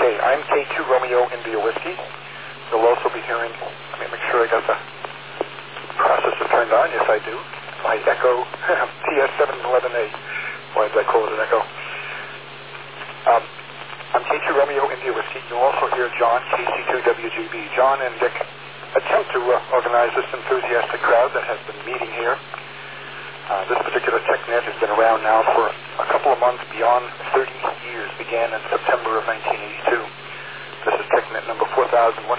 Okay, I'm K2 Romeo India Whiskey. You'll also be hearing, let me make sure I got the processor turned on. Yes, I do. My Echo TS711A. Why did I call it an Echo? I'm K2 Romeo India Whiskey. You'll also hear John, KC2WGB. John and Dick attempt to organize this enthusiastic crowd that has been meeting here. This particular TechNet has been around now for a couple of months, beyond 30 years, began in September of 1982. This is TechNet number 4126.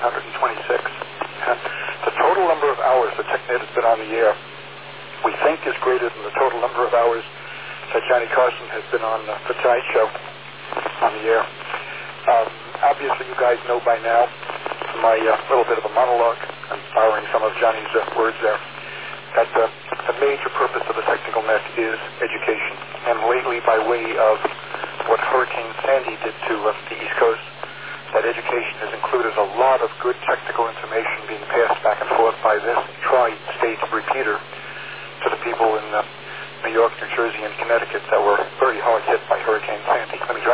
The total number of hours that TechNet has been on the air, we think, is greater than the total number of hours that Johnny Carson has been on The Tonight Show on the air. Obviously, you guys know by now my little bit of a monologue. I'm borrowing some of Johnny's words there. That the major purpose of the Technical Net is education. And lately, by way of what Hurricane Sandy did to the East Coast, that education has included a lot of good technical information being passed back and forth by this tri-state repeater to the people in New York, New Jersey, and Connecticut that were very hard hit by Hurricane Sandy. Let me drop.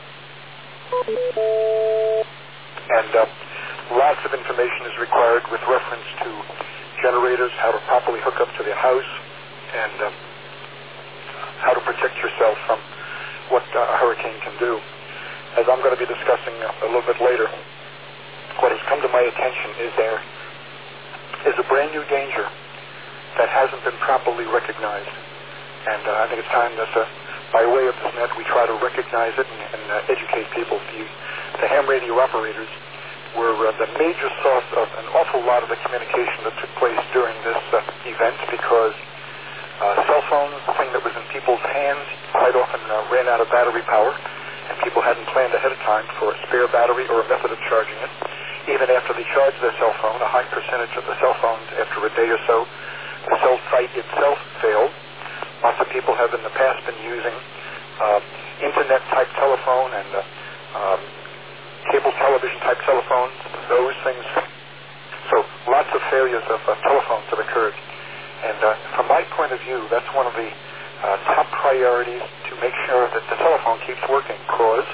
And lots of information is required with reference to generators, how to properly hook up to their house, and how to protect yourself from what a hurricane can do. As I'm going to be discussing a little bit later, what has come to my attention is there is a brand new danger that hasn't been properly recognized. And I think it's time that by way of this net we try to recognize it and educate people. The ham radio operators were the major source of an awful lot of the communication that took place during this event, because cell phones, the thing that was in people's hands, quite often ran out of battery power, and people hadn't planned ahead of time for a spare battery or a method of charging it. Even after they charged their cell phone, a high percentage of the cell phones, after a day or so, the cell site itself failed. Lots of people have in the past been using internet-type telephone and cable television-type telephones, those things. So lots of failures of telephones have occurred. And from my point of view, that's one of the top priorities, to make sure that the telephone keeps working, because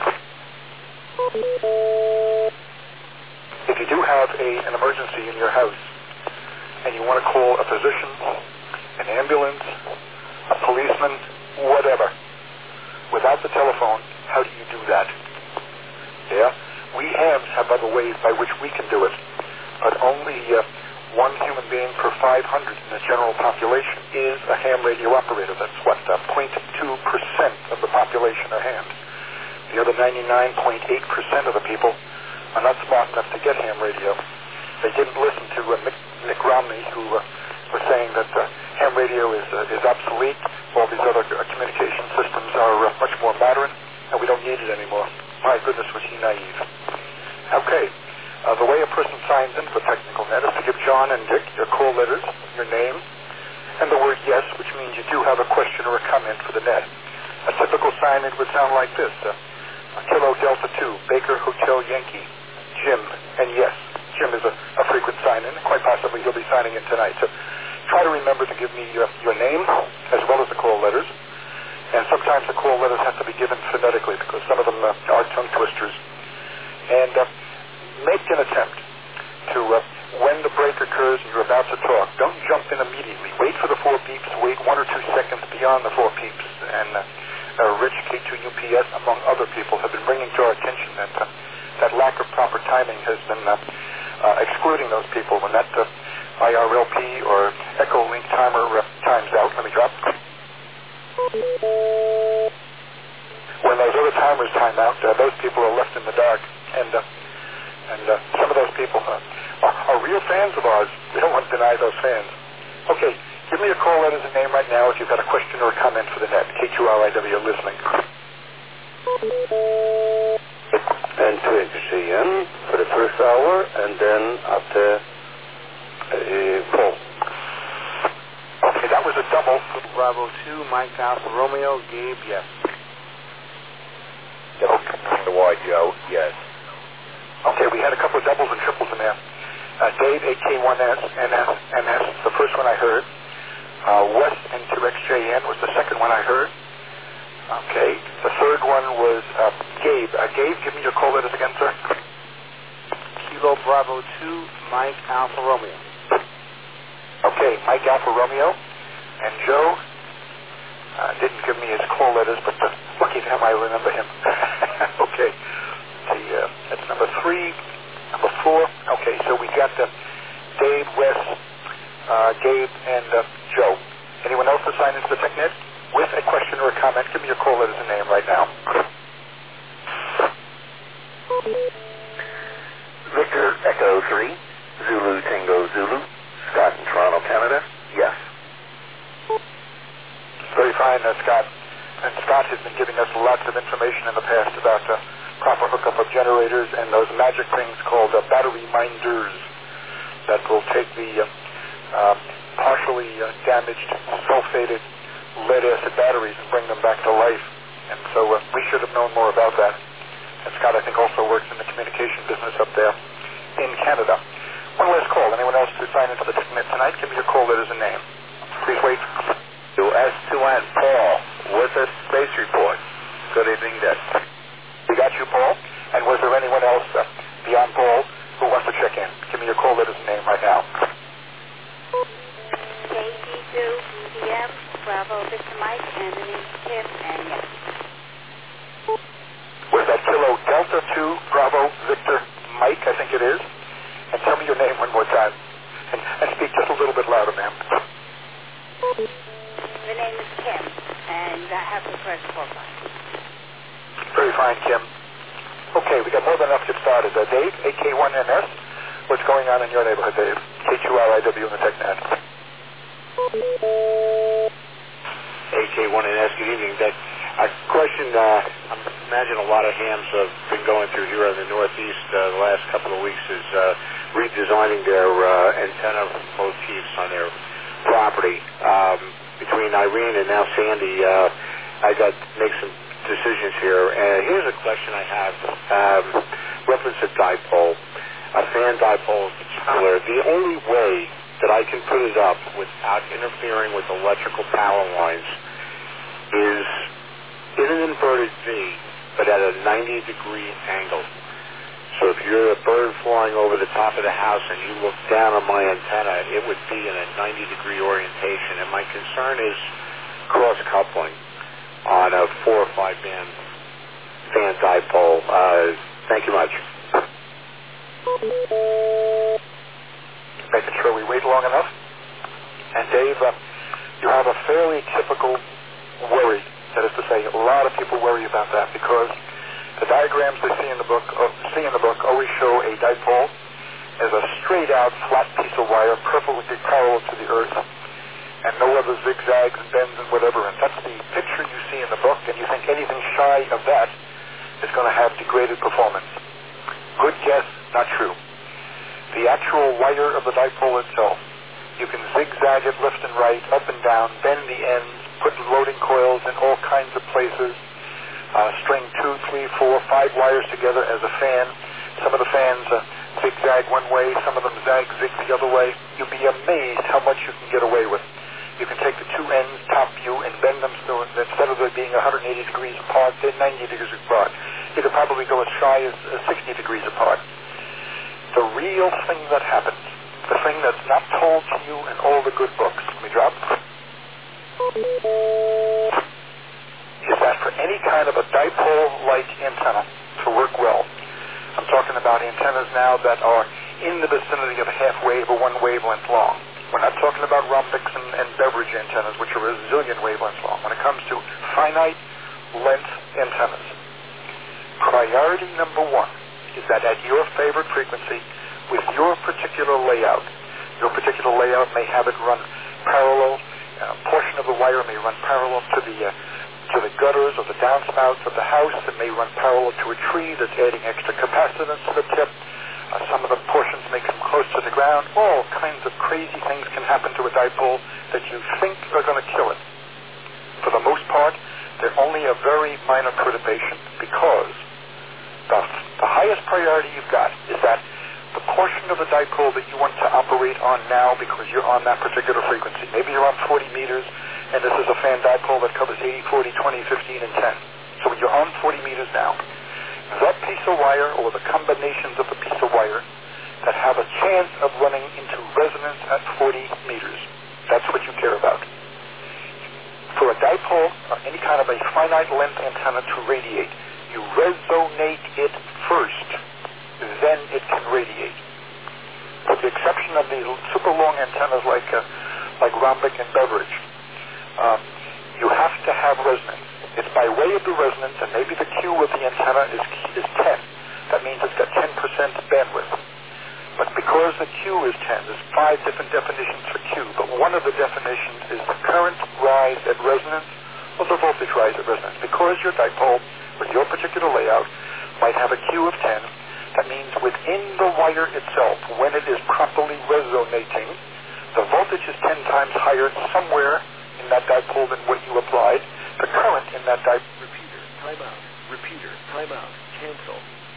if you do have an emergency in your house and you want to call a physician, an ambulance, a policeman, whatever, without the telephone, how do you do that? Yeah? We have other ways by which we can do it, but only one human being per 500 in the general population is a ham radio operator. That's what, 0.2% of the population are hams. The other 99.8% of the people are not smart enough to get ham radio. They didn't listen to Mitt Romney, who was saying that ham radio is obsolete. All these other communication systems are much more modern, and we don't need it anymore. My goodness, was he naive. Okay, the way a person signs in for Technical Net is to give John and Dick your call letters, your name, and the word yes, which means you do have a question or a comment for the net. A typical sign-in would sound like this: Kilo Delta 2, Baker Hotel Yankee, Jim, and yes. Jim is a frequent sign-in. Quite possibly he'll be signing in tonight. So try to remember to give me your name as well as the call letters. And sometimes the call letters have to be given phonetically, because some of them are tongue twisters. And make an attempt to, when the break occurs and you're about to talk, don't jump in immediately. Wait for the 4 beeps. Wait 1 or 2 seconds beyond the 4 beeps. And Rich, K2UPS, among other people, have been bringing to our attention that that lack of proper timing has been excluding those people when that IRLP or Echo Link timer times out. Let me drop. When those other timers time out, those people are left in the dark, and some of those people are real fans of ours. We don't want to deny those fans. Okay, give me a call letters and name right now if you've got a question or a comment for the net. K2RIW listening. And to XGN for the first hour, and then after 4. Okay, that was a double. Bravo 2, Mike Alpha Romeo, Gabe, yes. Okay, Wide Joe, yes. Okay, we had a couple of doubles and triples in there. Dave, AK1S, NS, the first one I heard. West N2XJN was the second one I heard. Okay, the third one was Gabe. Gabe, give me your call letters again, sir. Kilo Bravo 2, Mike Alpha Romeo. Okay, Mike Alpha Romeo. And Joe didn't give me his call letters, but lucky for him, I remember him. Okay. That's number 3. Number 4. Okay, so we got Dave, Wes, Gabe, and Joe. Anyone else assigned into the TechNet with a question or a comment? Give me your call letters and name right now. Victor Echo 3, Zulu Tango Zulu, Scott in Toronto, Canada. Yes. Very fine, Scott. And Scott has been giving us lots of information in the past about proper hookup of generators and those magic things called battery minders that will take the partially damaged, sulfated lead-acid batteries and bring them back to life. And so we should have known more about that. And Scott, I think, also works in the communication business up there in Canada. One last call. Anyone else to sign into the TechNet tonight? Give me your call letters and name. Please wait. S2N, Paul, with a space report. Good evening, Dick. We got you, Paul. And was there anyone else beyond Paul who wants to check in? Give me your call letters and name right now. KG2, EDM, Bravo, Victor Mike, Anthony, Kim, and yes. Was that Kilo Delta 2, Bravo, Victor Mike, I think it is? And tell me your name one more time. And speak just a little bit louder, ma'am. The name is Kim, and I have the first profile. Very fine, Kim. Okay, we got more than enough to get started. Dave, AK1NS, what's going on in your neighborhood, Dave? K2RIW in the TechNet. AK1NS, good evening. A question, I imagine a lot of hams have been going through here in the Northeast the last couple of weeks is redesigning their antenna motifs on their property. Between Irene and now Sandy, I got to make some decisions here. And here's a question I have. Reference to dipole, a fan dipole in particular. The only way that I can put it up without interfering with electrical power lines is in an inverted V, but at a 90-degree angle. So if you're a bird flying over the top of the house and you look down on my antenna, it would be in a 90-degree orientation. And my concern is cross-coupling on a 4 or 5 band fan dipole. Thank you much. Making sure we wait long enough. And Dave, you have a fairly typical worry. That is to say, a lot of people worry about that because the diagrams they see in the book always show a dipole as a straight-out flat piece of wire, perfectly parallel to the earth, and no other zigzags and bends and whatever. And that's the picture you see in the book, and you think anything shy of that is going to have degraded performance. Good guess, not true. The actual wire of the dipole itself, you can zigzag it left and right, up and down, bend the ends, put loading coils in all kinds of places, string 2, 3, 4, 5 wires together as a fan. Some of the fans zigzag one way, some of them zig the other way. You'll be amazed how much you can get away with. You can take the two ends, top view, and bend them so instead of them being 180 degrees apart, they're 90 degrees apart. You could probably go as shy as 60 degrees apart. The real thing that happens, the thing that's not told to you in all the good books, let me drop, is that for any kind of a dipole-like antenna to work well, I'm talking about antennas now that are in the vicinity of half wave or 1 wavelength long. We're not talking about rhombics and beverage antennas, which are a zillion wavelengths long. When it comes to finite length antennas, priority number 1 is that at your favorite frequency, with your particular layout may have it run parallel. A portion of the wire may run parallel to the gutters or the downspouts of the house. It may run parallel to a tree that's adding extra capacitance to the tip. Some of the portions may come close to the ground. All kinds of crazy things can happen to a dipole that you think are going to kill it. For the most part, they're only a very minor perturbation because the highest priority you've got is that the portion of the dipole that you want to operate on now because you're on that particular frequency. Maybe you're on 40 meters, and this is a fan dipole that covers 80, 40, 20, 15, and 10. So you're on 40 meters now. the piece of wire or the combinations of the piece of wire that have a chance of running into resonance at 40 meters. That's what you care about. For a dipole or any kind of a finite length antenna to radiate, you resonate it first, then it can radiate. With the exception of the super long antennas like Rhombic and Beveridge, you have to have resonance. It's by way of the resonance, and maybe the Q of the antenna is 10. That means it's got 10% bandwidth. But because the Q is 10, there's 5 different definitions for Q, but one of the definitions is the current rise at resonance or the voltage rise at resonance. Because your dipole, with your particular layout, might have a Q of 10, that means within the wire itself, when it is properly resonating, the voltage is 10 times higher somewhere in that dipole than what you applied. The current in that dipole... Repeater, timeout, cancel.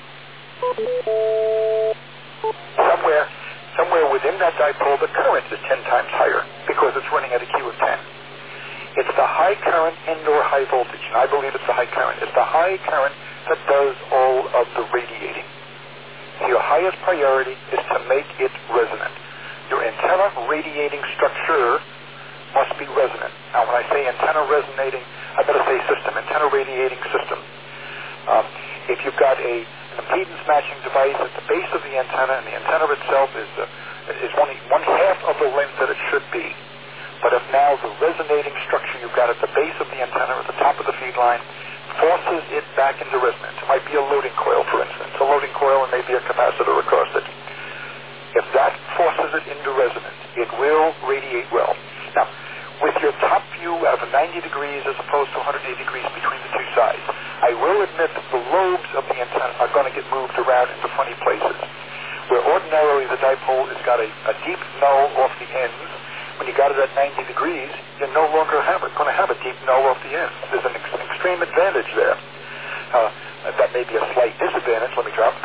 Somewhere within that dipole, the current is 10 times higher because it's running at a Q of 10. It's the high current and/or high voltage, and I believe it's the high current. It's the high current that does all of the radiating. Your highest priority is to make it resonant. Your antenna radiating structure must be resonant. Now, when I say antenna resonating, I better say system, antenna radiating system. If you've got an impedance matching device at the base of the antenna, and the antenna itself is only one half of the length that it should be, but if now the resonating structure you've got at the base of the antenna, at the top of the feed line, forces it back into resonance. It might be a loading coil, for instance. A loading coil and maybe a capacitor across it. If that forces it into resonance, it will radiate well. Now, with your top view of 90 degrees as opposed to 180 degrees between the two sides, I will admit that the lobes of the antenna are going to get moved around into funny places. Where ordinarily the dipole has got a deep null off the ends, when you got it at 90 degrees, you're no longer going to have a deep null off the ends. There's an extreme advantage there. That may be a slight disadvantage. Let me drop.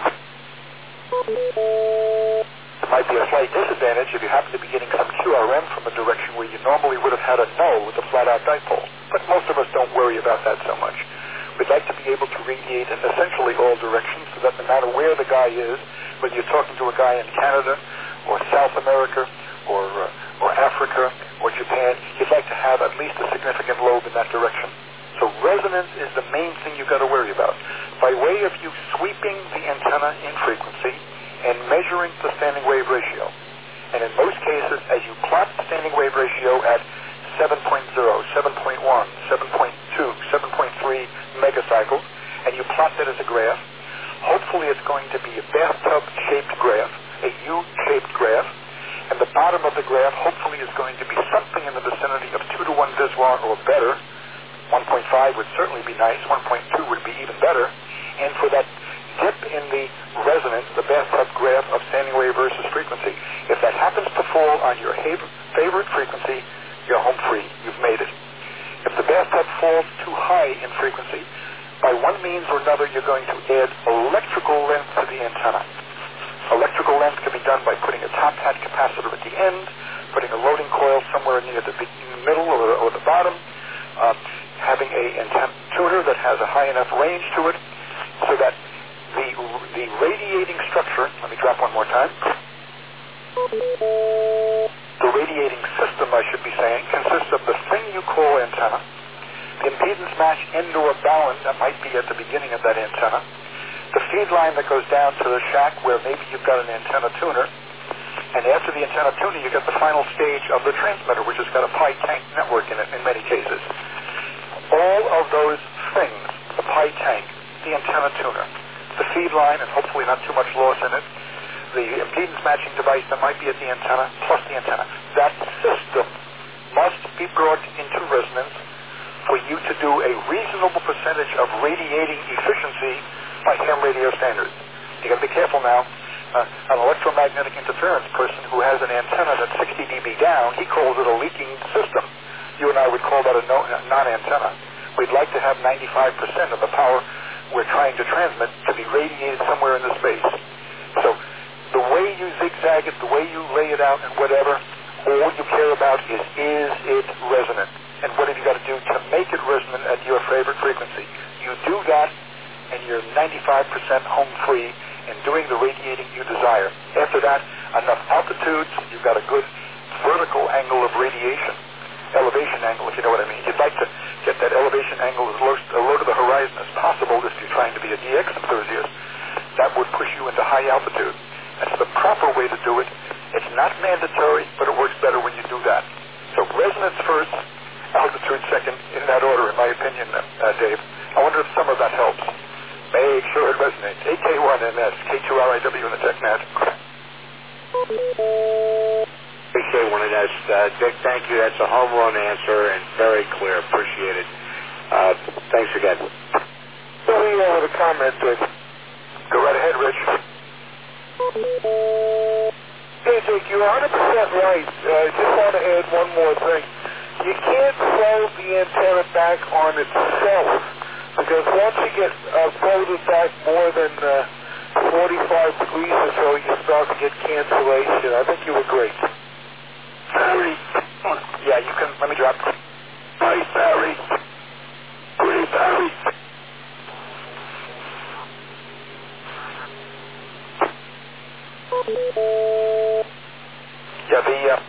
It might be a slight disadvantage if you happen to be getting some QRM from a direction where you normally would have had a null with a flat-out dipole. But most of us don't worry about that so much. We'd like to be able to radiate in essentially all directions so that no matter where the guy is, whether you're talking to a guy in Canada or South America or Africa or Japan, you'd like to have at least a significant lobe in that direction. So resonance is the main thing you've got to worry about. By way of you sweeping the antenna in frequency and measuring the standing wave ratio. And in most cases, as you plot the standing wave ratio at 7.0, 7.1, 7.2, 7.3 megacycles, and you plot that as a graph, hopefully it's going to be a bathtub-shaped graph, a U-shaped graph, and the bottom of the graph hopefully is going to be something in the vicinity of 2 to 1 Viswar or better. 1.5 would certainly be nice, 1.2 would be even better, and for that dip in the resonance, the bathtub graph of standing wave versus frequency, if that happens to fall on your favorite frequency, you're home free. You've made it. If the bathtub falls too high in frequency, by one means or another, you're going to add electrical length to the antenna. Electrical length can be done by putting a top hat capacitor at the end, putting a loading coil somewhere near the middle or the bottom, having a antenna tuner that has a high enough range to it so that the radiating structure, let me drop one more time. The radiating system, I should be saying, consists of the thing you call antenna, the impedance match end-or balance that might be at the beginning of that antenna, the feed line that goes down to the shack where maybe you've got an antenna tuner, and after the antenna tuner you get the final stage of the transmitter, which has got a pi tank network in it in many cases. All of those things, the pi tank, the antenna tuner, the feed line, and hopefully not too much loss in it, the impedance matching device that might be at the antenna, plus the antenna. That system must be brought into resonance for you to do a reasonable percentage of radiating efficiency by ham radio standards. You got to be careful now. An electromagnetic interference person who has an antenna that's 60 dB down, he calls it a leaking system. You and I would call that a non-antenna. We'd like to have 95% of the power we're trying to transmit to be radiated somewhere in the space. So the way you zigzag it, the way you lay it out and whatever, all you care about is it resonant? And what have you got to do to make it resonant at your favorite frequency? You do that and you're 95% home free and doing the radiating you desire. After that, enough altitudes, you've got a good vertical angle of radiation, elevation angle, if you know what I mean. You'd like to get that elevation angle as low to the horizon as possible if you're trying to be a DX enthusiast. That would push you into high altitude. That's the proper way to do it. It's not mandatory, but it works better when you do that. So resonance first, altitude second, in that order, in my opinion, Dave. I wonder if some of that helps. Make sure it resonates. AK1MS, K2RIW in the TechNet. AK1MS, Dick, thank you. That's a home run answer and very clear. Appreciate it. Thanks again. So we have a comment, Dick. Go right ahead, Rich. Hey, Dick, you're 100% right. I just want to add one more thing. You can't fold the antenna back on itself, because once you get folded back more than 45 degrees or so, you start to get cancellation. I think you agree. Barry. Yeah, you can. Let me drop. Hi, Barry. Great, Barry. Yeah,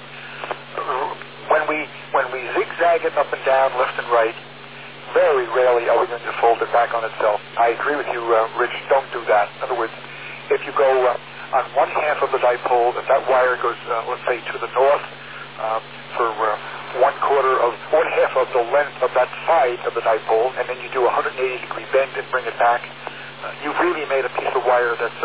when we zigzag it up and down, left and right, very rarely are we going to fold it back on itself. I agree with you, Rich. Don't do that. In other words, if you go on one half of the dipole, if that wire goes, let's say, to the north for one half of the length of that side of the dipole, and then you do a 180-degree bend and bring it back, you've really made a piece of wire that's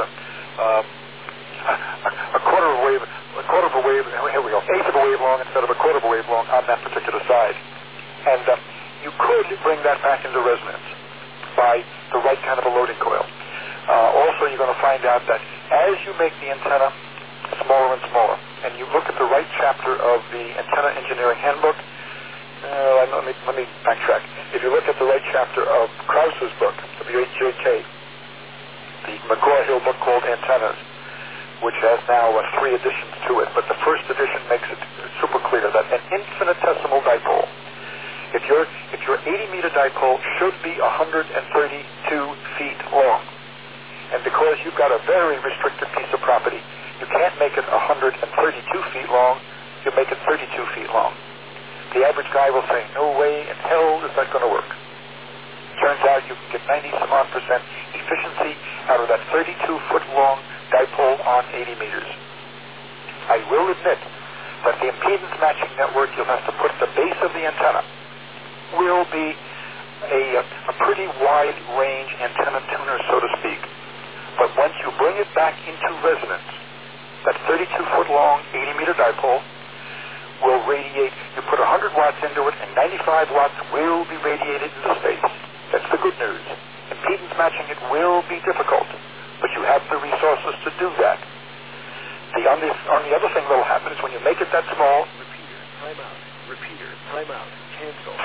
a quarter of a wave, here we go, eighth of a wave long instead of a quarter of a wave long on that particular side. And you could bring that back into resonance by the right kind of a loading coil. Also, you're going to find out that as you make the antenna smaller and smaller, and you look at the right chapter of the Antenna Engineering Handbook, let me backtrack. If you look at the right chapter of Krause's book, W8JK, the McGraw-Hill book called Antennas, which has now 3 editions to it, but the first edition makes it super clear that an infinitesimal dipole, if your 80-meter dipole should be 132 feet long, and because you've got a very restricted piece of property, you can't make it 132 feet long, you make it 32 feet long. The average guy will say, no way in hell is that going to work. Turns out you can get 90-some-odd% efficiency out of that 32-foot long dipole on 80 meters. I will admit that the impedance matching network you'll have to put at the base of the antenna will be a pretty wide range antenna tuner, so to speak. But once you bring it back into resonance, that 32-foot long 80-meter dipole will radiate. You put 100 watts into it, and 95 watts will be radiated into space. That's the good news. Impedance matching it will be difficult, but you have the resources to do that. The other thing that will happen is when you make it that small... Repeater, timeout, cancel.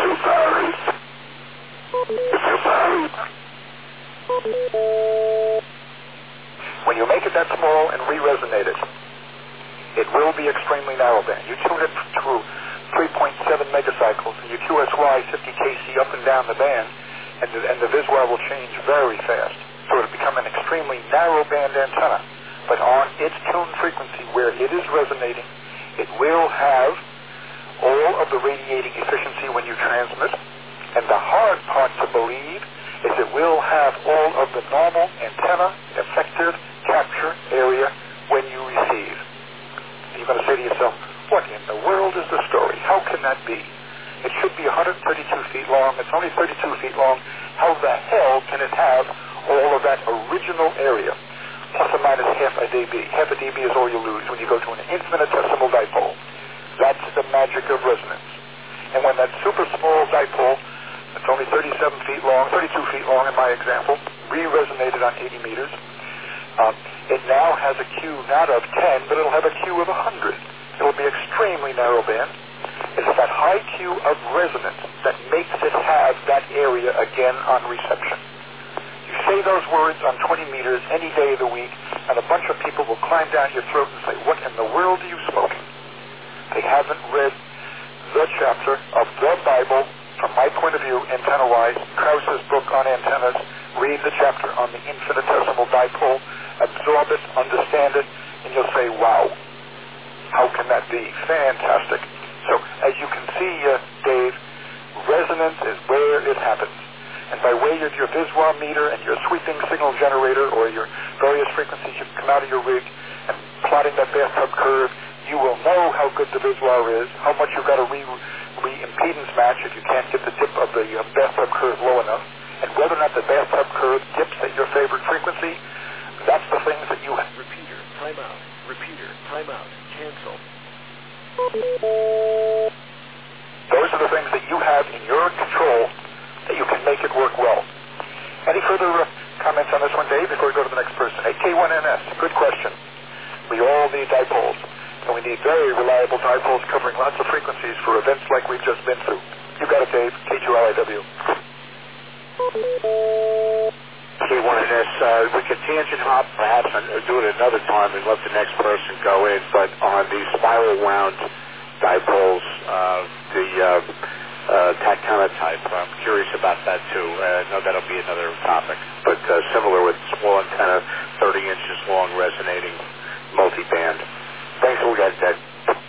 When you make it that small and re-resonate it, it will be extremely narrowband. You tune it through 3.7 megacycles, and you QSY 50 kc up and down the band, and the visual will change very fast. So it'll become an extremely narrowband antenna. But on its tune frequency, where it is resonating, it will have all of the radiating efficiency when you transmit. And the hard part to believe is it will have all of the normal antenna effective capture area when you receive. And you're going to say to yourself, what in the world is the story? How can that be? It should be 132 feet long. It's only 32 feet long. How the hell can it have all of that original area, plus or minus half a dB? Half a dB is all you lose when you go to an infinitesimal dipole. That's the magic of resonance. And when that super small dipole, it's only 37 feet long, 32 feet long in my example, re-resonated on 80 meters, it now has a Q not of 10, but it'll have a Q of 100. It'll be extremely narrowband. It's that high Q of resonance that makes it have that area again on reception. You say those words on 20 meters any day of the week, and a bunch of people will climb down your throat and say, what in the world are you smoking? They haven't read the chapter of the Bible, from my point of view, antenna-wise, Krause's book on antennas, read the chapter on the infinitesimal dipole, absorb it, understand it, and you'll say, wow, how can that be? Fantastic. So as you can see, Dave, resonance is where it happens. And by way of your Viswar meter and your sweeping signal generator or your various frequencies you come out of your rig and plotting that bathtub curve, you will know how good the Viswar is, how much you've got to re-impedance match if you can't get the dip of the bathtub curve low enough, and whether or not the bathtub curve dips at your favorite frequency. That's the things that you have. Repeater, timeout. Repeater, timeout. Cancel. Those are the things that you have in your control that you can make it work well. Any further comments on this one, Dave, before we go to the next person? Hey, K1NS, good question. We all need dipoles, and we need very reliable dipoles covering lots of frequencies for events like we've just been through. You got it, Dave. K2LIW. K1NS, we could tangent hop perhaps and do it another time and let the next person go in, but on the spiral wound dipoles, the Tactana type, I'm curious about that too. I know that'll be another topic, but similar with small antenna, 30 inches long, resonating, multi-band. Thanks for that, Ted.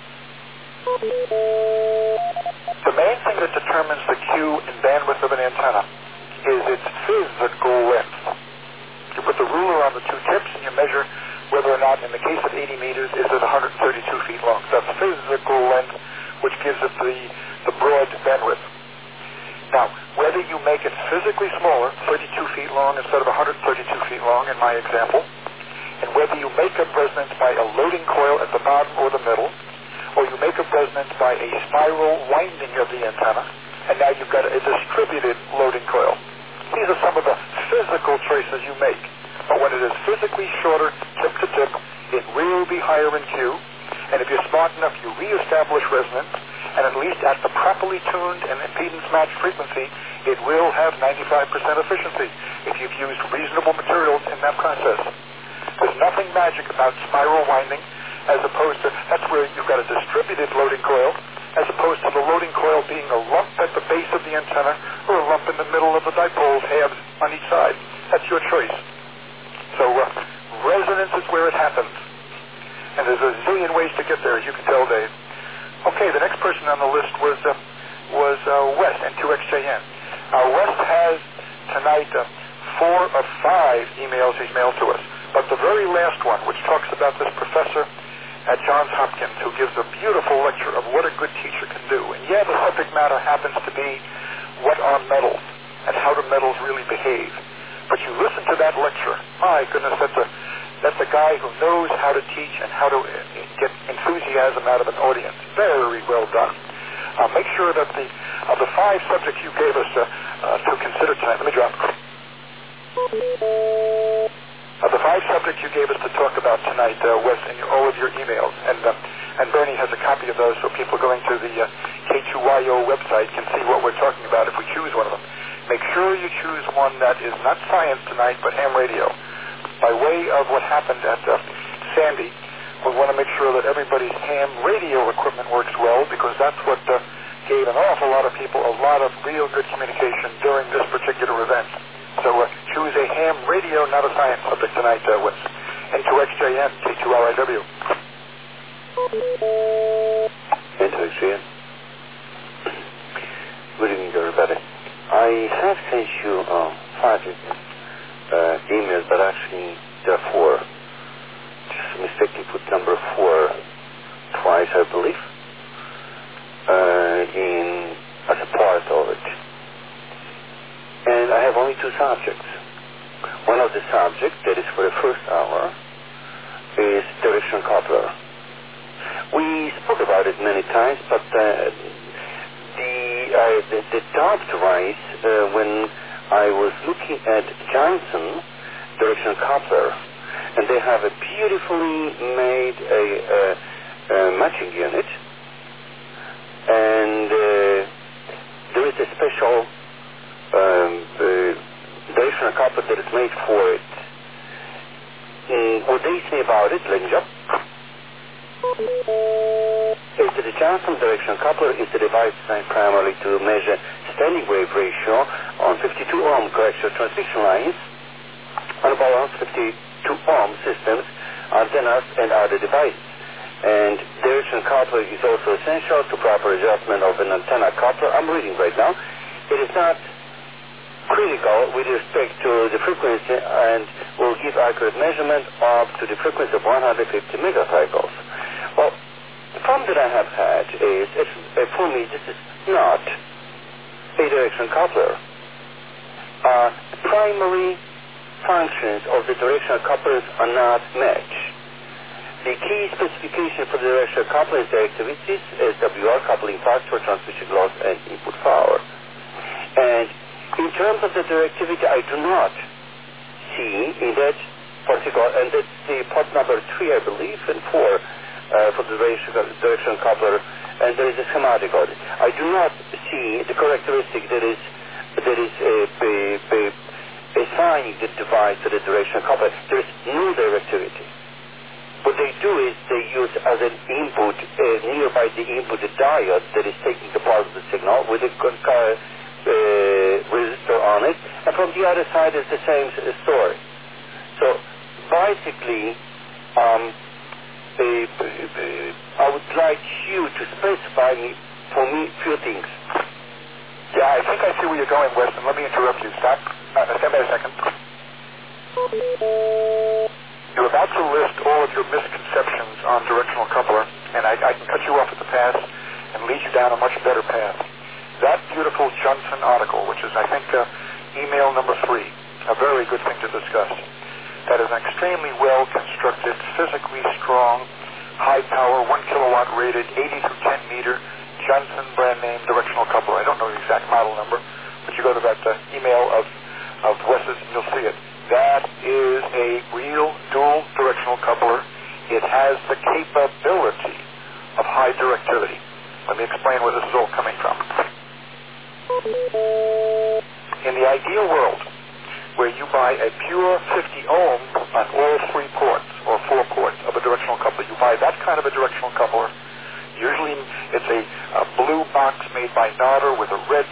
The main thing that determines the Q and bandwidth of an antenna is its physical length. You put the ruler on the two tips and you measure whether or not, in the case of 80 meters, is it 132 feet long. So that's physical length, which gives it the broad bandwidth. Now, whether you make it physically smaller, 32 feet long instead of 132 feet long in my example, and whether you make a resonance by a loading coil at the bottom or the middle, or you make a resonance by a spiral winding of the antenna, and now you've got a distributed loading coil. These are some of the physical choices you make. But when it is physically shorter, tip to tip, it will be higher in Q. And if you're smart enough, you reestablish resonance, and at least at the properly tuned and impedance matched frequency, it will have 95% efficiency if you've used reasonable materials in that process. There's nothing magic about spiral winding, as opposed to, that's where you've got a distributed loading coil, as opposed to the loading coil being a lump at the base of the antenna or a lump in the middle of the dipoles, halves on each side. That's your choice. So resonance is where it happens. And there's a zillion ways to get there, as you can tell, Dave. Okay, the next person on the list was Wes, N2XJN. Wes has tonight 4 of 5 emails he's mailed to us. But the very last one, which talks about this professor at Johns Hopkins who gives a beautiful lecture of what a good teacher can do. And yeah, the subject matter happens to be what are metals and how do metals really behave. But you listen to that lecture, my goodness, that's a guy who knows how to teach and how to get enthusiasm out of an audience. Very well done. Make sure that of the 5 subjects you gave us to consider tonight, let me drop. Of the 5 subjects you gave us to talk about tonight, Wes, in all of your emails, and Bernie has a copy of those, so people going to the K2YO website can see what we're talking about if we choose one of them. Make sure you choose one that is not science tonight, but ham radio. By way of what happened at Sandy, we want to make sure that everybody's ham radio equipment works well, because that's what gave an awful lot of people a lot of real good communication during this particular event. So choose a ham radio, not a science subject tonight, Wes. N2XJN, K2LIW. N2XJN. Good evening, everybody. I have sent you 5 emails, but actually there are 4. Just mistakenly put number 4 twice, I believe, as a part of it. And I have only 2 subjects. One of the subjects, that is for the first hour, is direction coupler. We spoke about it many times, but the doubt arose when I was looking at Johnson direction coupler, and they have a beautifully made a matching unit, and there is a special directional coupler that is made for it. What they say about it, ladies and is that the Johnson directional coupler is the device designed primarily to measure standing wave ratio on 52 ohm coaxial transmission lines, unbalanced 52 ohm systems, antennas, and other devices. And direction coupler is also essential to proper adjustment of an antenna coupler. I'm reading right now. It is not critical with respect to the frequency and will give accurate measurement up to the frequency of 150 megacycles. Well, the problem that I have had is, for me, this is not a direction coupler. The primary functions of the directional couplers are not matched. The key specification for the directional coupler is directivity, SWR, coupling factor, transmission loss, and input power. And in terms of the directivity, I do not see in that particular, and that's the part number 3, I believe, and 4 for the direction coupler, and there is a schematic on it. I do not see the characteristic that is assigning the device to the direction coupler. There is no directivity. What they do is they use as an input, nearby the input, a diode that is taking the part of the signal with a resistor on it, and from the other side is the same story. So basically, I would like you to specify for me a few things. Yeah, I think I see where you're going, Weston. Let me interrupt you. Stand by a second. You're about to list all of your misconceptions on directional coupler, and I can cut you off at the pass and lead you down a much better path. That beautiful Johnson article, which is, I think, email number 3, a very good thing to discuss. That is an extremely well-constructed, physically strong, high-power, 1 kilowatt rated, 80 through 10 meter Johnson brand name directional coupler. I don't know the exact model number, but you go to that email of Wes's and you'll see it. That is a real dual directional coupler. It has the capability of high directivity. Let me explain where this is all coming from. In the ideal world, where you buy a pure 50 ohm on all 3 ports or 4 ports of a directional coupler, you buy that kind of a directional coupler. Usually it's a blue box made by Nodder with a red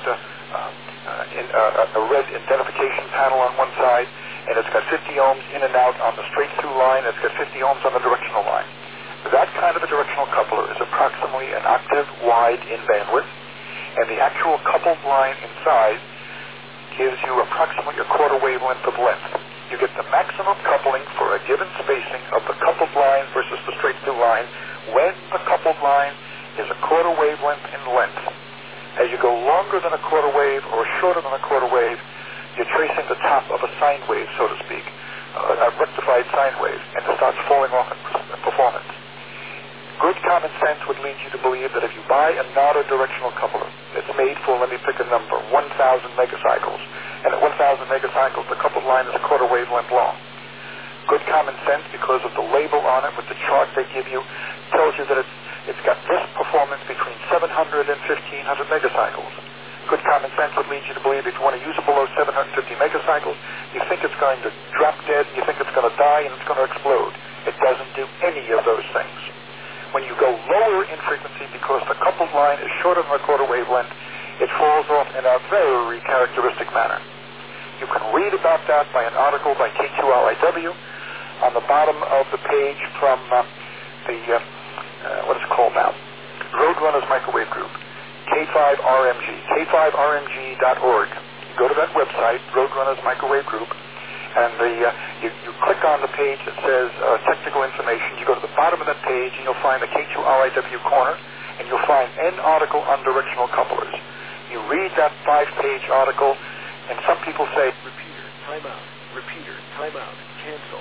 identification panel on one side, and it's got 50 ohms in and out on the straight through line. It's got 50 ohms on the directional line. That kind of a directional coupler is approximately an octave wide in bandwidth, and the actual coupled line in size gives you approximately a quarter wavelength of length. You get the maximum coupling for a given spacing of the coupled line versus the straight through line when the coupled line is a quarter wavelength in length. As you go longer than a quarter wave or shorter than a quarter wave, you're tracing the top of a sine wave, so to speak, a rectified sine wave, and it starts falling off in performance. Good common sense would lead you to believe that if you buy a Nodder directional coupler that's made for, let me pick a number, 1,000 megacycles, and at 1,000 megacycles the coupled line is a quarter wavelength long. Good common sense, because of the label on it with the chart they give you, tells you that it's got this performance between 700 and 1,500 megacycles. Good common sense would lead you to believe if you want to use it below 750 megacycles, you think it's going to drop dead, you think it's going to die, and it's going to explode. It doesn't do any of those things. When you go lower in frequency because the coupled line is shorter than a quarter wavelength, it falls off in a very characteristic manner. You can read about that by an article by K2LIW on the bottom of the page from what is it called now? Roadrunners Microwave Group, K5RMG, K5RMG.org. You go to that website, Roadrunners Microwave Group, and you click on the page that says technical information. You go to the bottom of that page and you'll find the K2RIW corner, and you'll find an article on directional couplers. You read that 5-page article, and some people say, repeater, timeout, repeater, timeout, cancel.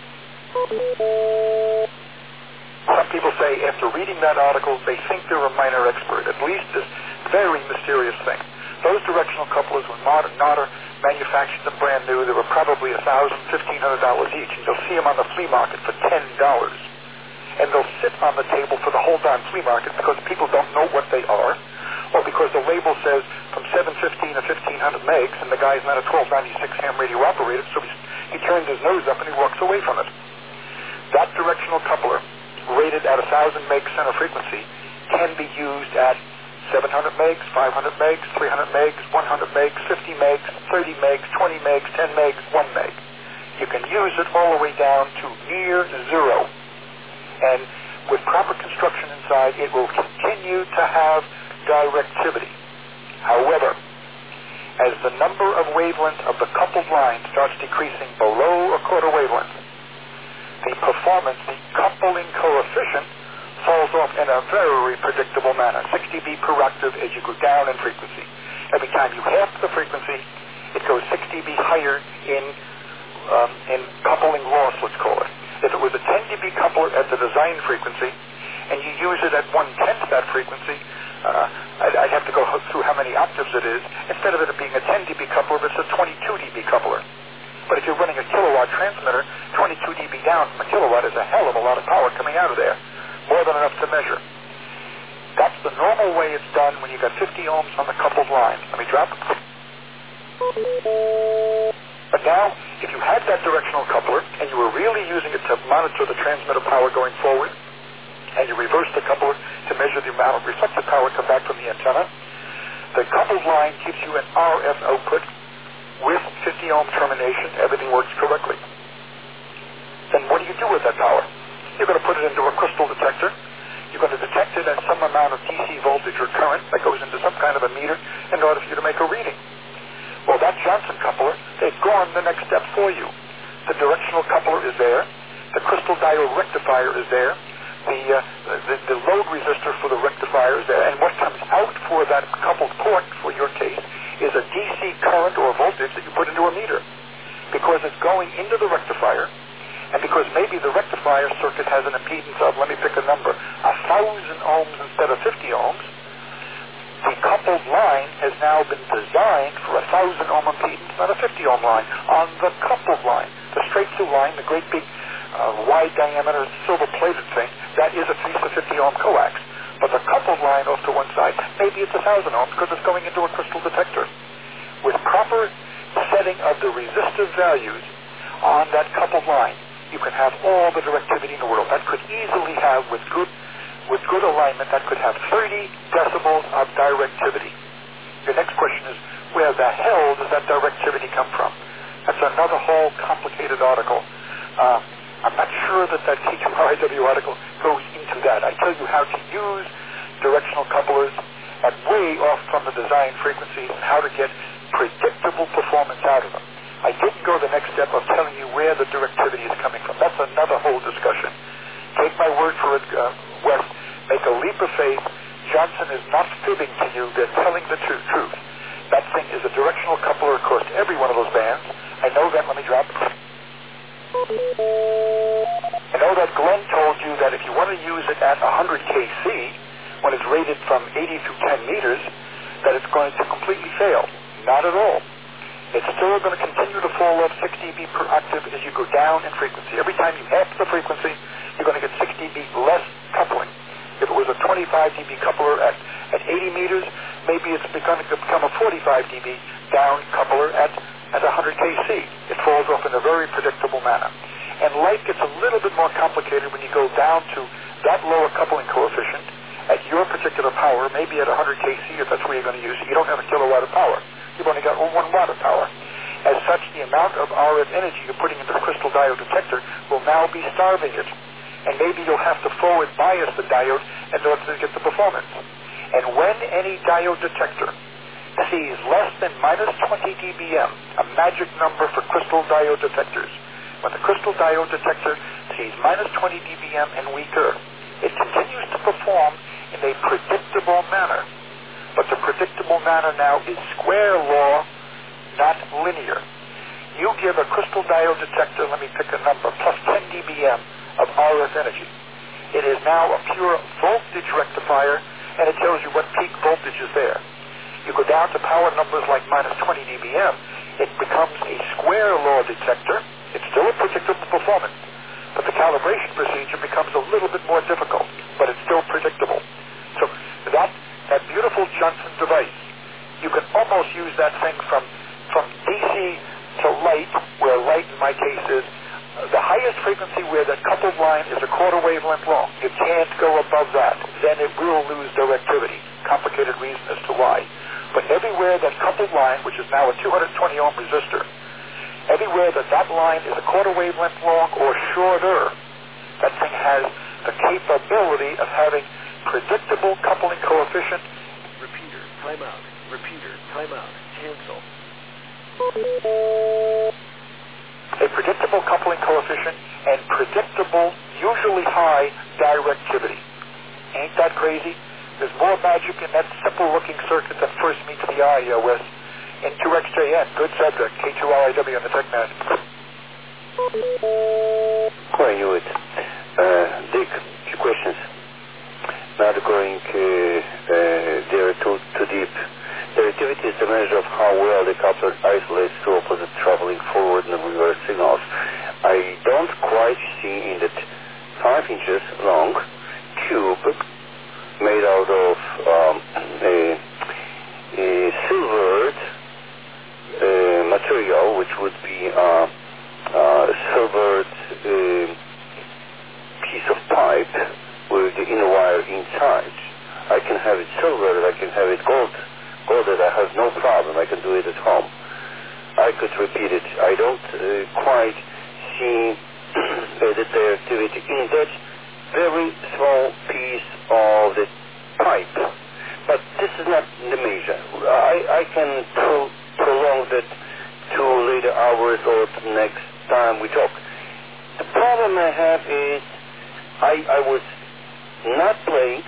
Some people say after reading that article, they think they're a minor expert, at least this very mysterious thing. Those directional couplers, when Nodder manufactured them brand new, they were probably $1,000, $1,500 each, and you'll see them on the flea market for $10. And they'll sit on the table for the whole darn flea market because people don't know what they are, or because the label says from 715 to 1500 megs, and the guy's not a 1296 ham radio operator, so he turns his nose up and he walks away from it. That directional coupler, rated at 1,000 meg center frequency, can be used at 700 megs, 500 megs, 300 megs, 100 megs, 50 megs, 30 megs, 20 megs, 10 megs, 1 meg. You can use it all the way down to near zero. And with proper construction inside, it will continue to have directivity. However, as the number of wavelengths of the coupled line starts decreasing below a quarter wavelength, the performance, the coupling coefficient, falls off in a very predictable manner, 6 dB per octave as you go down in frequency. Every time you half the frequency, it goes 6 dB higher in coupling loss, let's call it. If it was a 10 dB coupler at the design frequency, and you use it at 1/10 that frequency, I'd have to go through how many octaves it is. Instead of it being a 10 dB coupler, it's a 22 dB coupler. But if you're running a kilowatt transmitter, 22 dB down from a kilowatt is a hell of a lot of power coming out of there. More than enough to measure. That's the normal way it's done when you got 50 ohms on the coupled line. Let me drop. But now, if you had that directional coupler, and you were really using it to monitor the transmitter power going forward, and you reverse the coupler to measure the amount of reflected power come back from the antenna, the coupled line gives you an RF output with 50 ohm termination. Everything works correctly. Then what do you do with that power? You're going to put it into a crystal detector. You're going to detect it at some amount of DC voltage or current that goes into some kind of a meter in order for you to make a reading. Well, that Johnson coupler, they've gone the next step for you. The directional coupler is there. The crystal diode rectifier is there. The load resistor for the rectifier is there. And what comes out for that coupled port, for your case, is a DC current or voltage that you put into a meter. Because it's going into the rectifier, and because maybe the rectifier circuit has an impedance of, let me pick a number, 1,000 ohms instead of 50 ohms, the coupled line has now been designed for 1,000 ohm impedance, not a 50 ohm line, on the coupled line. The straight through line, the great big wide diameter silver plated thing, that is at least a 50 ohm coax. But the coupled line off to one side, maybe it's 1,000 ohms because it's going into a crystal detector. With proper setting of the resistive values on that coupled line, you can have all the directivity in the world. That could easily have, with good alignment, that could have 30 decibels of directivity. Your next question is, where the hell does that directivity come from? That's another whole complicated article. I'm not sure that T2RIW article goes into that. I tell you how to use directional couplers at way off from the design frequencies and how to get predictable performance out of them. I didn't go the next step of telling you where the directivity is coming from. That's another whole discussion. Take my word for it, Wes. Make a leap of faith. Johnson is not fibbing to you. They're telling the truth. That thing is a directional coupler across every one of those bands. I know that. Let me drop. I know that Glenn told you that if you want to use it at 100 kc, when it's rated from 80 to 10 meters, that it's going to completely fail. Not at all. It's still going to continue to fall off 6 dB per octave as you go down in frequency. Every time you half the frequency, you're going to get 6 dB less coupling. If it was a 25 dB coupler at 80 meters, maybe it's going to become a 45 dB down coupler at 100 kc. It falls off in a very predictable manner. And light gets a little bit more complicated when you go down to that lower coupling coefficient at your particular power, maybe at 100 kc if that's where you're going to use it. You don't have a kilowatt of power. You've only got 1 watt of power. As such, the amount of RF energy you're putting into the crystal diode detector will now be starving it. And maybe you'll have to forward bias the diode in order to get the performance. And when any diode detector sees less than minus 20 dBm, a magic number for crystal diode detectors, when the crystal diode detector sees minus 20 dBm and weaker, it continues to perform in a predictable manner. But the predictable manner now is square law, not linear. You give a crystal diode detector, let me pick a number, plus 10 dBm of RF energy. It is now a pure voltage rectifier, and it tells you what peak voltage is there. You go down to power numbers like minus 20 dBm, it becomes a square law detector. It's still a predictable performance, but the calibration procedure becomes a little bit more difficult, but it's still predictable. So that beautiful Johnson device, you can almost use that thing from DC to light, where light in my case is the highest frequency where that coupled line is a quarter wavelength long. You can't go above that. Then it will lose directivity. complicated reason as to why. But everywhere that coupled line, which is now a 220 ohm resistor, everywhere that line is a quarter wavelength long or shorter, that thing has the capability of having predictable coupling coefficient. Repeater, timeout. Repeater, timeout. Cancel. A predictable coupling coefficient and predictable, usually high, directivity. Ain't that crazy? There's more magic in that simple-looking circuit that first meets the eye, Wes. In 2XJN, good subject, K2LIW on the Tech Man. I knew it. Dick, few questions. Not going there too deep. Directivity is the measure of how well the coupler isolates two opposite traveling forward and reverse signals. I don't quite see in that 5 inches long cube made out of a silvered material, which would be a silvered piece of pipe with the inner wire inside. I can have it silvered, I can have it golded. I have no problem. I can do it at home. I could repeat it. I don't quite see the directivity in that very small piece of the pipe. But this is not the measure. I can prolong that to later hours or to the next time we talk. The problem I have is I was not playing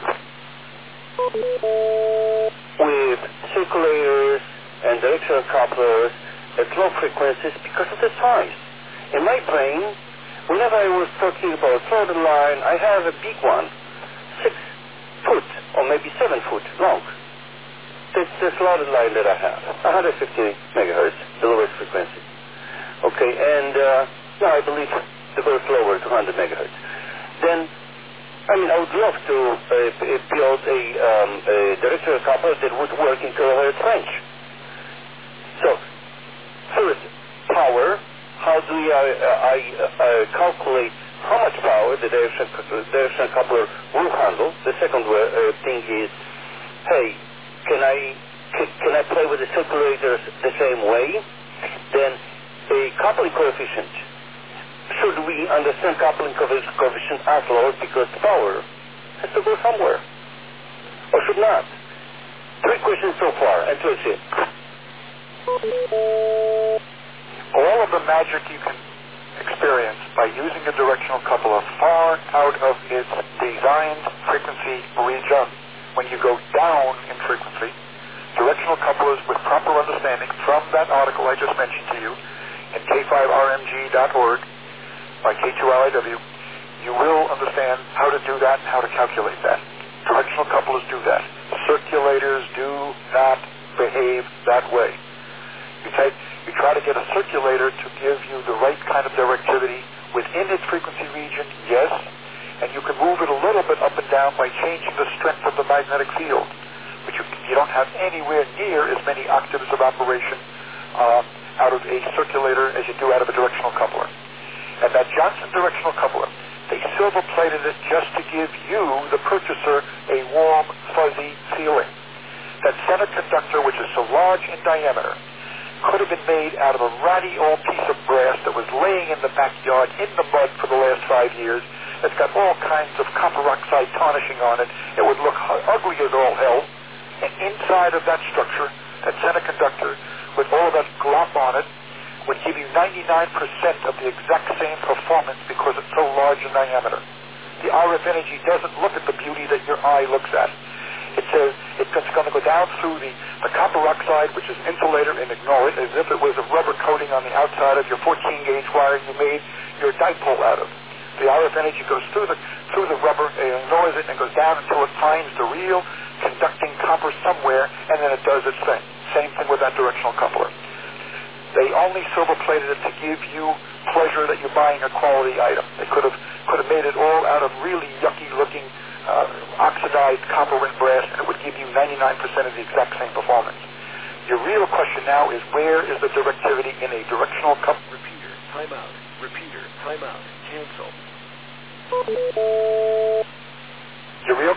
with circulators and directional couplers at low frequencies because of the size. In my brain, whenever I was talking about slotted line, I have a big one, 6 foot or maybe 7 foot long. That's the slotted line that I have, 150 megahertz, the lowest frequency. Okay, and now I believe it goes lower to 100 megahertz. Then I would love to build a directional coupler that would work in kilohertz range. So, first, power. How do I calculate how much power the directional coupler will handle? The second thing is, hey, can I play with the circulators the same way? Then a coupling coefficient. Should we understand coupling coefficient as load because the power has to go somewhere? Or should not? 3 questions so far, and let's see. All of the magic you can experience by using a directional coupler far out of its designed frequency region. When you go down in frequency, directional couplers with proper understanding from that article I just mentioned to you in k5rmg.org by K2LIW, you will understand how to do that and how to calculate that. Directional couplers do that. Circulators do not behave that way. You try to get a circulator to give you the right kind of directivity within its frequency region, yes, and you can move it a little bit up and down by changing the strength of the magnetic field, but you don't have anywhere near as many octaves of operation out of a circulator as you do out of a directional coupler. And that Johnson directional coupler, they silver-plated it just to give you, the purchaser, a warm, fuzzy feeling. That center conductor, which is so large in diameter, could have been made out of a ratty old piece of brass that was laying in the backyard in the mud for the last 5 years. It's got all kinds of copper oxide tarnishing on it. It would look ugly as all hell. And inside of that structure, that center conductor, with all of that glop on it, would give you 99% of the exact same performance because it's so large in diameter. The RF energy doesn't look at the beauty that your eye looks at. It says it's going to go down through the copper oxide, which is insulator, and ignore it as if it was a rubber coating on the outside of your 14-gauge wire you made your dipole out of. The RF energy goes through the rubber, it ignores it, and goes down until it finds the real conducting copper somewhere, and then it does its thing. Same thing with that directional coupler. They only silver-plated it to give you pleasure that you're buying a quality item. They could have made it all out of really yucky-looking oxidized copper and brass, and it would give you 99% of the exact same performance. Your real question now is, where is the directivity in a directional coupler? Repeater, timeout. Repeater, timeout. Cancel. Your real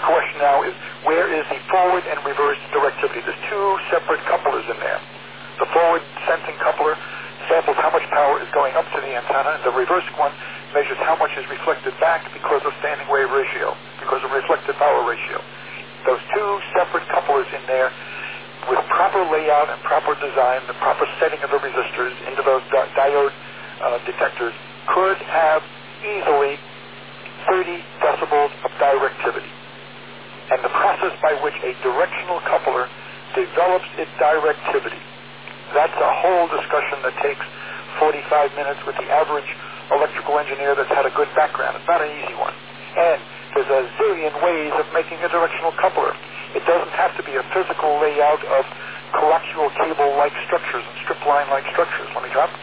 question now is, where is the forward and reverse directivity? There's two separate couplers in there. The forward sensing coupler samples how much power is going up to the antenna, and the reverse one measures how much is reflected back because of standing wave ratio, because of reflected power ratio. Those two separate couplers in there, with proper layout and proper design, the proper setting of the resistors into those diode detectors, could have easily 30 decibels of directivity. And the process by which a directional coupler develops its directivity, that's a whole discussion that takes 45 minutes with the average electrical engineer that's had a good background. It's not an easy one. And there's a zillion ways of making a directional coupler. It doesn't have to be a physical layout of coaxial cable-like structures and strip line-like structures. Let me drop.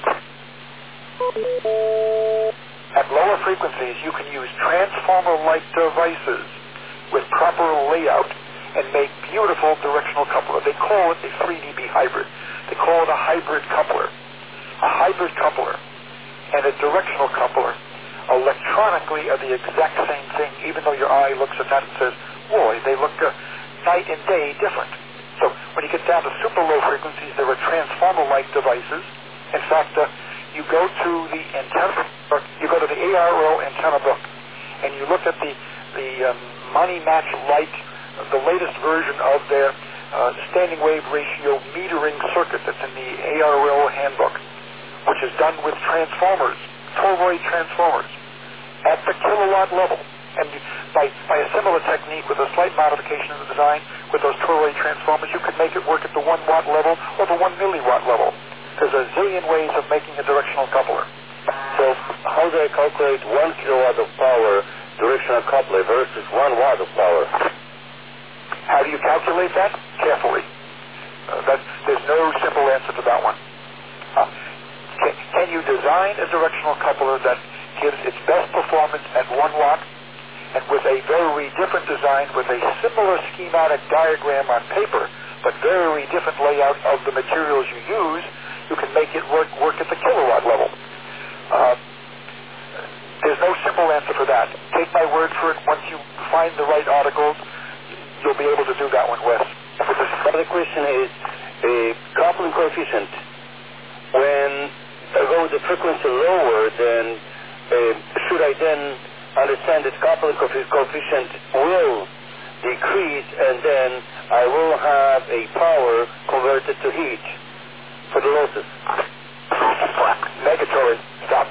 At lower frequencies, you can use transformer-like devices with proper layout and make beautiful directional coupler. They call it a 3dB hybrid. They call it a hybrid coupler. A hybrid coupler and a directional coupler electronically are the exact same thing, even though your eye looks at that and says, boy, they look night and day different. So when you get down to super low frequencies, there are transformer-like devices. In fact, you go to the antenna, you go to the ARRL antenna book, and you look at the Money Match Lite, the latest version of their standing wave ratio metering circuit that's in the ARRL handbook, which is done with transformers, toroid transformers, at the kilowatt level. And by a similar technique with a slight modification of the design with those toroid transformers, you could make it work at the 1 watt level or the 1 milliwatt level. There's a zillion ways of making a directional coupler. So how do I calculate 1 kilowatt of power directional coupler versus 1 watt of power? How do you calculate that? Carefully. There's no simple answer to that one. Can you design a directional coupler that gives its best performance at 1 watt, and with a very different design, with a similar schematic diagram on paper, but very different layout of the materials you use, you can make it work at the kilowatt level. There's no simple answer for that. Take my word for it. Once you find the right articles, you'll be able to do that one, Wes. The other question is coupling coefficient. When I go the frequency lower, then should I then understand that coupling coefficient will decrease, and then I will have a power converted to heat for the losses? Negatory. Stop.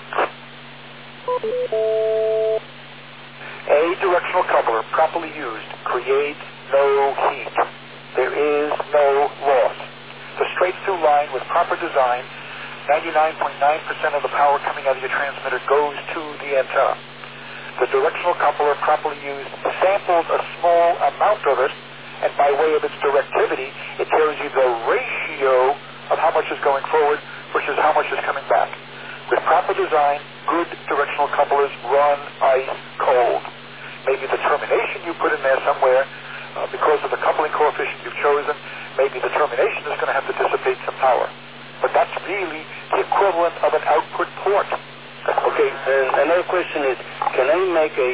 A directional coupler, properly used, creates no heat. There is no loss. The straight-through line with proper design, 99.9% of the power coming out of your transmitter goes to the antenna. The directional coupler, properly used, samples a small amount of it, and by way of its directivity, it tells you the ratio of how much is going forward versus how much is coming back. With proper design, good directional couplers run ice cold. Maybe the termination you put in there somewhere, because of the coupling coefficient you've chosen, maybe the termination is going to have to dissipate some power. But that's really the equivalent of an output port. Okay, another question is, can I make a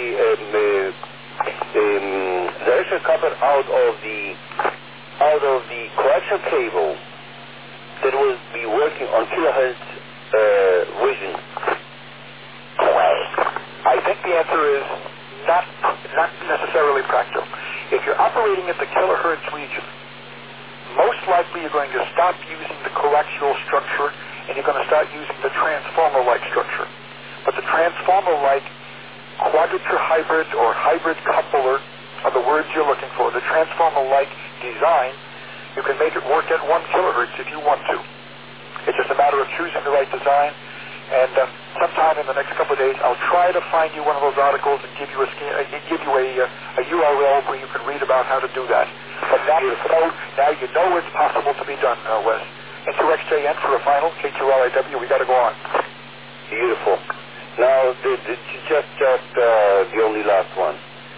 directional coupler out of the coaxial cable that will be working on kilohertz region? I think the answer is not necessarily practical. If you're operating at the kilohertz region, most likely you're going to stop using the coaxial structure and you're going to start using the transformer-like structure. But the transformer-like quadrature hybrid or hybrid coupler are the words you're looking for. The transformer-like design, you can make it work at 1 kilohertz if you want to. It's just a matter of choosing the right design. And sometime in the next couple of days, I'll try to find you one of those articles and give you a URL where you can read about how to do that. But now you know it's possible to be done, Wes. And 2XJN for a final, K2LIW, we got to go on. Beautiful. Now, just the only last one.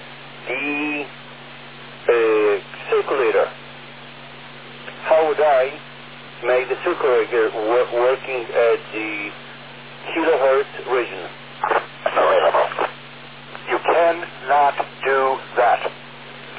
The circulator. How would I make the circulator working at the kilohertz region? You cannot do that.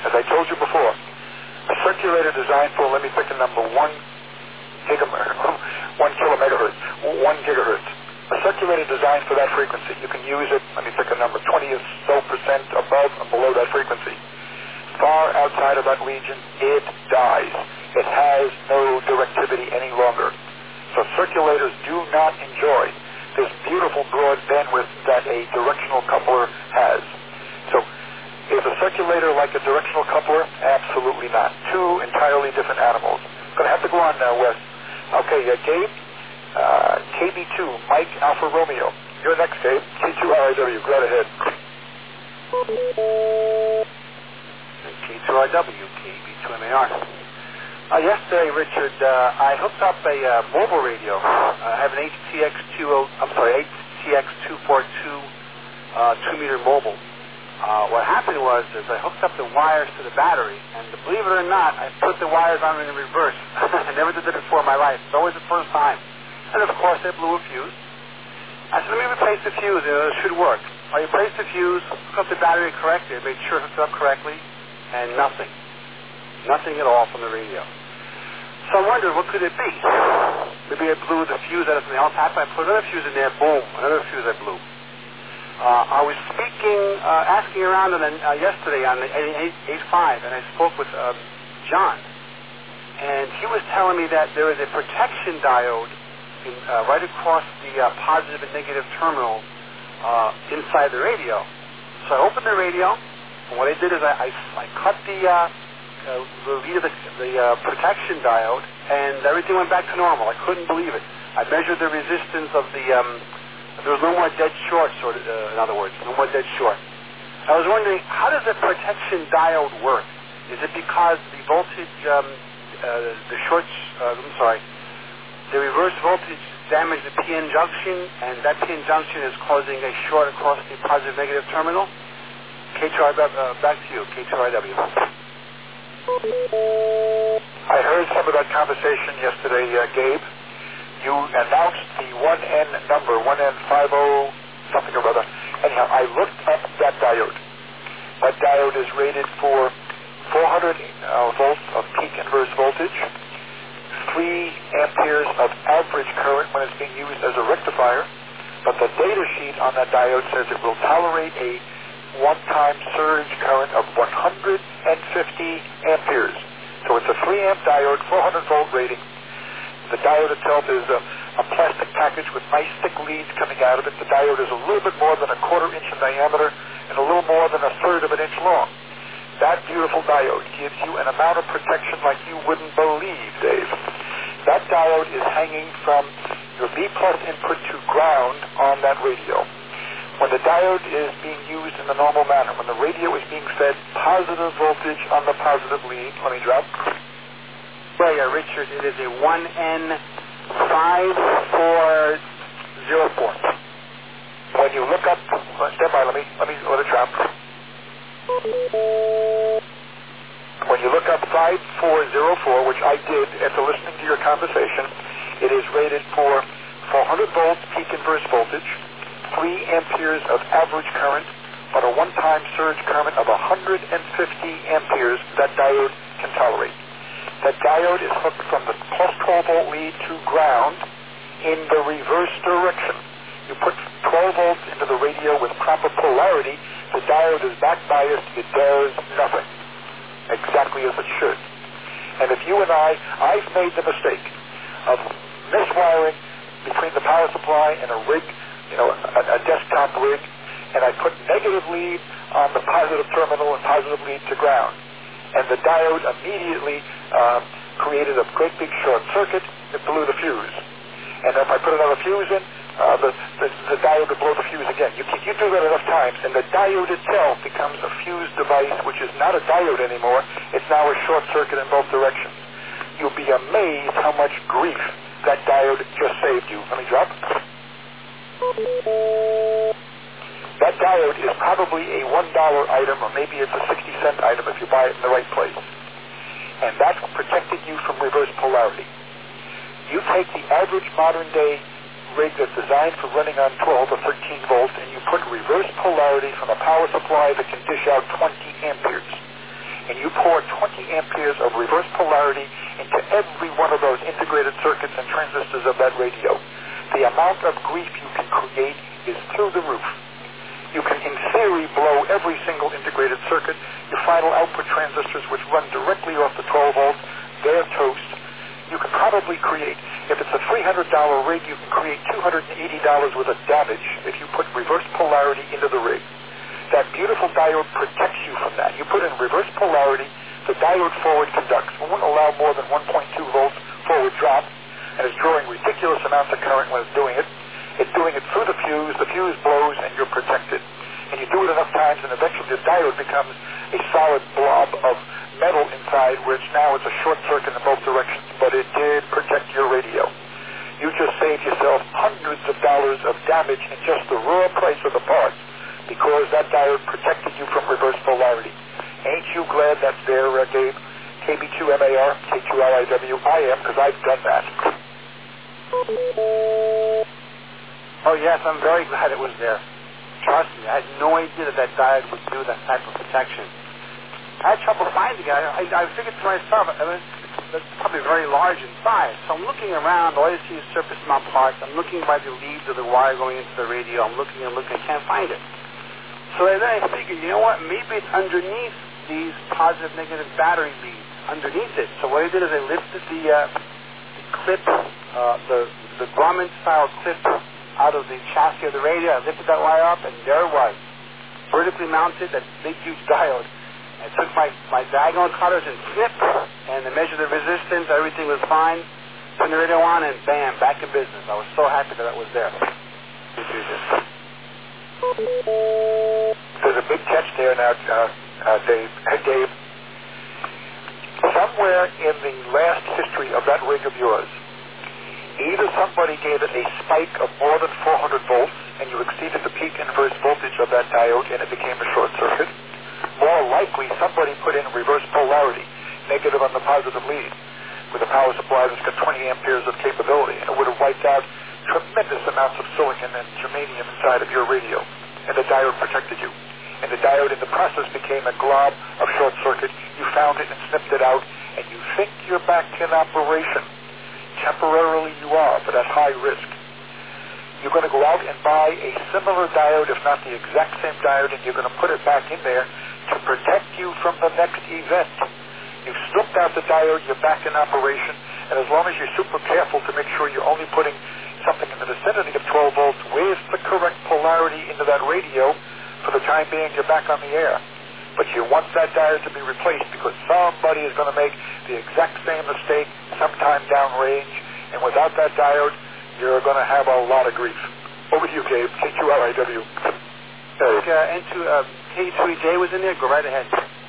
frequency. You can use it, let me pick a number, 20 or so percent above and below that frequency. Far outside of that region, it dies. It has no directivity any longer. So circulators do not enjoy this beautiful broad bandwidth that a directional coupler has. So is a circulator like a directional coupler? Absolutely not. Two entirely different animals. Going to have to go on now, Wes. Okay, Gabe, KB2, Mike Alpha Romeo. You're next, Gabe. K2RIW, go right ahead. K2RW, KB2MAR. Yesterday, Richard, I hooked up a mobile radio. I have an HTX242 2-meter mobile. What happened was I hooked up the wires to the battery, and believe it or not, I put the wires on in reverse. I never did that before in my life. It's always the first time. And of course, they blew a fuse. I said, let me replace the fuse. It should work. I replaced the fuse, hooked up the battery correctly, I made sure it hooked up correctly, and nothing. Nothing at all from the radio. So I wondered, what could it be? Maybe I blew the fuse out of something else happened. I put another fuse in there, boom, another fuse I blew. I was asking around yesterday on the 8.5, and I spoke with John, and he was telling me that there is a protection diode right across the positive and negative terminal inside the radio. So I opened the radio, and what I did is I cut the lead of the protection diode, and everything went back to normal. I couldn't believe it. I measured the resistance of the, there was no more dead short, in other words, no more dead short. I was wondering, how does the protection diode work? Is it because the voltage, the reverse voltage damaged the PN junction, and that PN junction is causing a short across the positive-negative terminal? K2RW, back to you, K2RW. I heard some of that conversation yesterday, Gabe. You announced the 1N number, 1N50 something or other. Anyhow, I looked up that diode. That diode is rated for 400 volts of peak inverse voltage, 3 amperes of average current when it's being used as a rectifier, but the data sheet on that diode says it will tolerate a one-time surge current of 150 amperes. So it's a 3-amp diode, 400-volt rating. The diode itself is a plastic package with nice thick leads coming out of it. The diode is a little bit more than a quarter-inch in diameter and a little more than a third of an inch long. That beautiful diode gives you an amount of protection like you wouldn't believe, Dave. That diode is hanging from your B-plus input to ground on that radio. When the diode is being used in the normal manner, when the radio is being fed positive voltage on the positive lead, let me drop. Well, Richard, it is a 1N5404. When you look up, stand by, let me let it drop. When you look up 5404, which I did after listening to your conversation, it is rated for 400 volts peak inverse voltage, 3 amperes of average current, but a one-time surge current of 150 amperes that diode can tolerate. That diode is hooked from the plus 12-volt lead to ground in the reverse direction. You put 12 volts into the radio with proper polarity, the diode is back biased, it does nothing. Exactly as it should. And if you and I've made the mistake of miswiring between the power supply and a rig, a desktop rig, and I put negative lead on the positive terminal and positive lead to ground. And the diode immediately created a great big short circuit. It blew the fuse. And if I put another fuse in, the diode would blow the fuse again. You do that enough times, and the diode itself becomes a fuse device, which is not a diode anymore. It's now a short circuit in both directions. You'll be amazed how much grief that diode just saved you. Let me drop. That diode is probably a $1 item, or maybe it's a 60-cent item if you buy it in the right place. And that protected you from reverse polarity. You take the average modern-day rig that's designed for running on 12 or 13 volts, and you put reverse polarity from a power supply that can dish out 20 amperes. And you pour 20 amperes of reverse polarity into every one of those integrated circuits and transistors of that radio. The amount of grief you can create is through the roof. You can, in theory, blow every single integrated circuit. Your final output transistors, which run directly off the 12 volts, they're toast. You can probably create, if it's a $300 rig, you can create $280 worth of damage if you put reverse polarity into the rig. That beautiful diode protects you from that. You put in reverse polarity, the diode forward conducts. It won't allow more than 1.2 volts forward drop, and it's drawing ridiculous amounts of current when it's doing it. It's doing it through the fuse blows, and you're protected. And you do it enough times, and eventually the diode becomes a solid blob of metal inside, which now it's a short circuit in both directions, but it did protect your radio. You just saved yourself hundreds of dollars of damage in just the raw price of the parts because that diode protected you from reverse polarity. Ain't you glad that's there, Gabe? KB2MAR, K2LIW. I am, because I've done that. Oh, yes, I'm very glad it was there. Trust me, I had no idea that diode would do that type of protection. I had trouble finding it. I figured to myself, it's probably very large in size. So I'm looking around, all I see is surface mount parts. I'm looking by the leads of the wire going into the radio. I'm looking, I can't find it. So then I figured, you know what, maybe it's underneath these positive, negative battery leads, underneath it. So what I did is I lifted the clip, the Grumman-style clip out of the chassis of the radio. I lifted that wire up, and there it was, vertically mounted, that big, huge diode. I took my diagonal cutters and snip, and I measured the resistance. Everything was fine. Turned the radio on, and bam, back in business. I was so happy that was there. There's a big catch there now, Dave. Hey, Dave. Somewhere in the last history of that rig of yours, either somebody gave it a spike of more than 400 volts, and you exceeded the peak inverse voltage of that diode, and it became a short circuit. More likely, somebody put in reverse polarity, negative on the positive lead, with a power supply that's got 20 amperes of capability, and it would have wiped out tremendous amounts of silicon and germanium inside of your radio, and the diode protected you. And the diode in the process became a glob of short circuit. You found it and snipped it out, and you think you're back in operation. Temporarily you are, but at high risk. You're going to go out and buy a similar diode, if not the exact same diode, and you're going to put it back in there to protect you from the next event. You've stripped out the diode, you're back in operation, and as long as you're super careful to make sure you're only putting something in the vicinity of 12 volts with the correct polarity into that radio, for the time being you're back on the air. But you want that diode to be replaced because somebody is going to make the exact same mistake sometime downrange, and without that diode, you're going to have a lot of grief. Over to you, Gabe. K2LIW. Into K3J was in there. Go right ahead.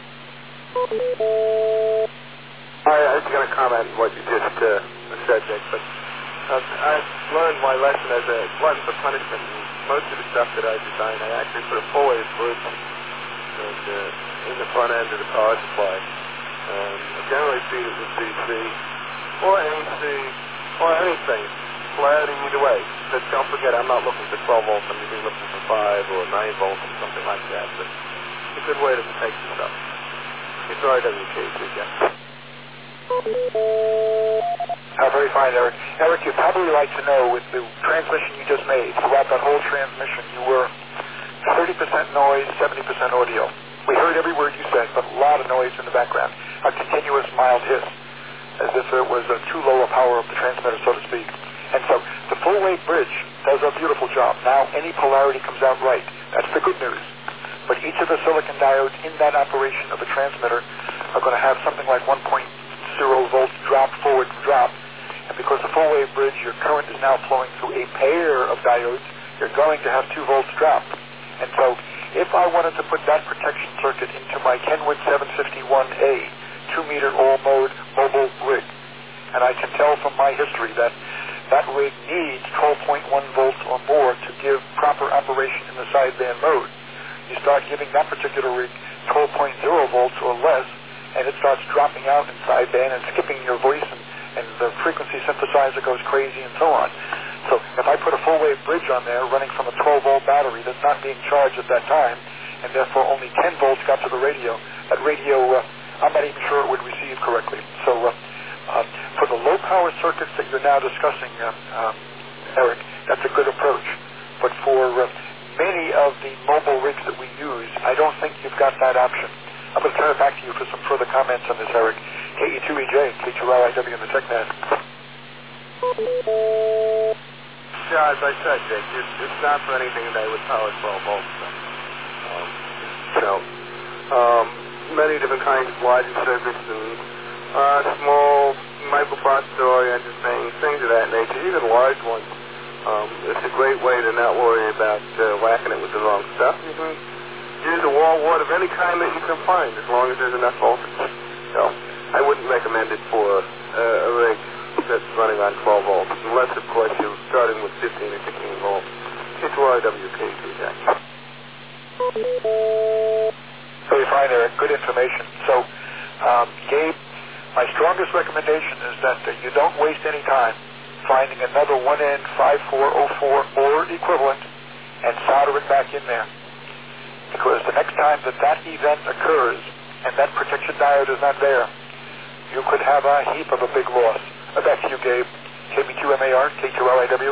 I was going to comment on what you just said, Dick, but I've learned my lesson as a glutton for punishment. And most of the stuff that I design, I actually put a full-wave bridge in the front end of the power supply. I generally feed it with DC or AC or anything. Polarity either way. But don't forget, I'm not looking for 12 volts. I'm usually looking for 5 or 9 volts or something like that. But it's a good way to protect yourself. It's RWKC again. Very fine, Eric. Eric, you'd probably like to know, with the transmission you just made, throughout that whole transmission, you were 30% noise, 70% audio. We heard every word you said, but a lot of noise in the background. A continuous mild hiss, as if it was too low a power of the transmitter, so to speak. And so the full-wave bridge does a beautiful job. Now any polarity comes out right. That's the good news. But each of the silicon diodes in that operation of the transmitter are going to have something like 1.0 volts drop, forward drop. And because the full-wave bridge, your current is now flowing through a pair of diodes, you're going to have 2 volts drop. And so if I wanted to put that protection circuit into my Kenwood 751A 2-meter all-mode mobile rig, and I can tell from my history that that rig needs 12.1 volts or more to give proper operation in the sideband mode. You start giving that particular rig 12.0 volts or less, and it starts dropping out in sideband and skipping your voice, and the frequency synthesizer goes crazy and so on. So if I put a full-wave bridge on there running from a 12-volt battery that's not being charged at that time, and therefore only 10 volts got to the radio, that radio, I'm not even sure it would receive correctly. So for the low-power circuits that you're now discussing, Eric, that's a good approach. But for many of the mobile rigs that we use, I don't think you've got that option. I'm going to turn it back to you for some further comments on this, Eric. KE2EJ, K2LIW in the TechNet. Yeah, as I said, Dick, it's not for anything that would power 12 volts. Many different kinds of logic circuits and small microprocessor oriented things of that nature, even large ones. It's a great way to not worry about whacking it with the wrong stuff. You can use a wall wart of any kind that you can find as long as there's enough voltage. So I wouldn't recommend it for a rig that's running on 12 volts, unless, of course, you're starting with 15 or 16 volts. K2RWKC, Jack. Very fine, Eric. Good information. So, Gabe, my strongest recommendation is that you don't waste any time finding another 1N5404 or equivalent and solder it back in there. Because the next time that event occurs and that protection diode is not there, you could have a heap of a big loss. Back to you, Gabe. KB2MAR, K2LIW.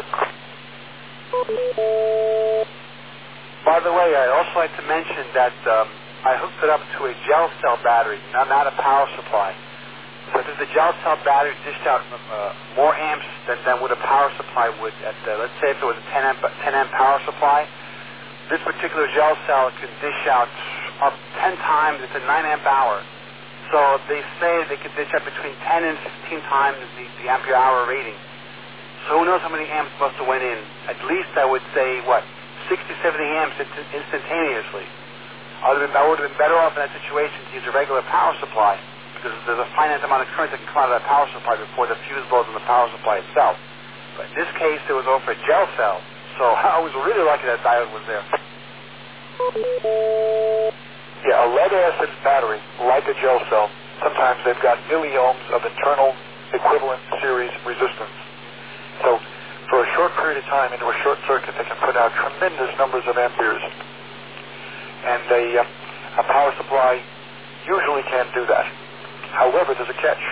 By the way, I'd also like to mention that I hooked it up to a gel cell battery, not a power supply. So does the gel cell battery dish out more amps than what a power supply would at, let's say if it was a 10 amp power supply, this particular gel cell can dish out up 10 times, it's a 9 amp hour. So they say they could dish out between 10 and 15 times the ampere hour rating. So who knows how many amps must have went in? At least I would say, 60, 70 amps instantaneously. I would have been better off in that situation to use a regular power supply, because there's a finite amount of current that can come out of that power supply before the fuse blows on the power supply itself. But in this case, it was over a gel cell, so I was really lucky that diode was there. Yeah, a lead-acid battery, like a gel cell, sometimes they've got milliohms of internal equivalent series resistance. So for a short period of time into a short circuit, they can put out tremendous numbers of amperes. And a power supply usually can't do that. However, there's a catch.